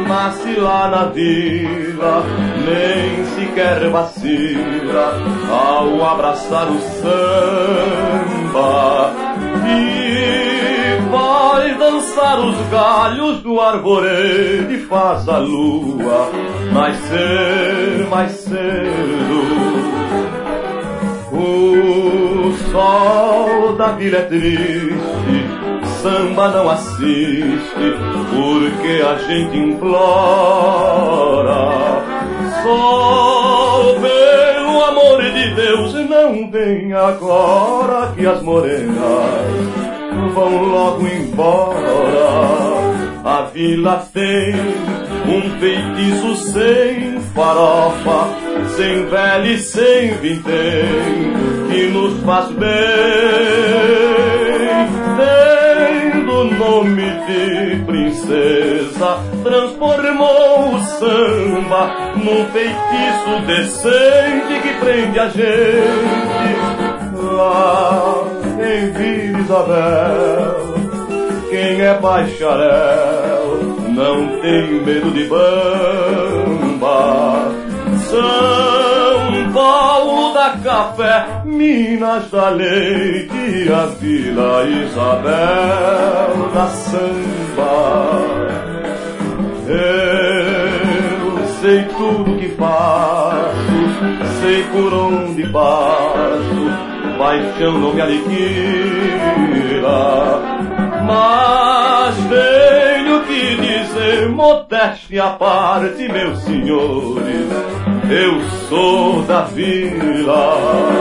nasce lá na vila, nem sequer vacila ao abraçar o samba, e vai dançar os galhos do arvoredo e faz a lua nascer mais cedo. O sol da vila é triste, samba não assiste, porque a gente implora. Sol, pelo amor de Deus, não vem agora, que as morenas vão logo embora. A vila tem um feitiço sem farofa, sem velho e sem vintém, que nos faz bem. Tendo nome de princesa, transformou o samba num feitiço decente que prende a gente. Lá em Vila Isabel, quem é bacharel não tem medo de bamba. São Paulo dá café, Minas dá leite, e a Vila Isabel dá samba. Eu sei tudo que faço, sei por onde passo, paixão não me aniquila, mas tenho que dizer, modéstia à parte, meus senhores, eu sou da vila.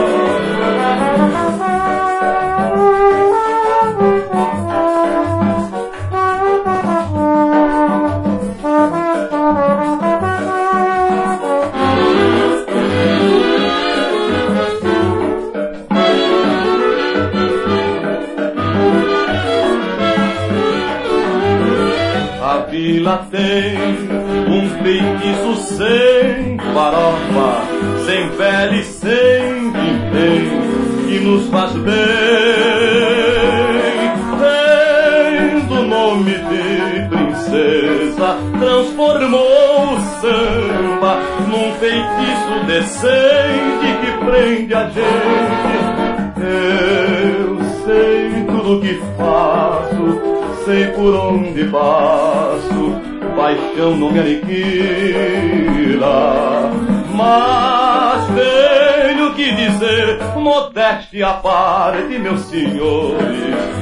A vila tem um feitiço sem farofa, sem pele, sem vintém, que nos faz bem. Tendo nome de princesa, transformou o samba num feitiço decente que prende a gente. Eu sei tudo que faço, sei por onde passo, paixão não me aniquila, mas tenho que dizer, modéstia à parte, meus senhores,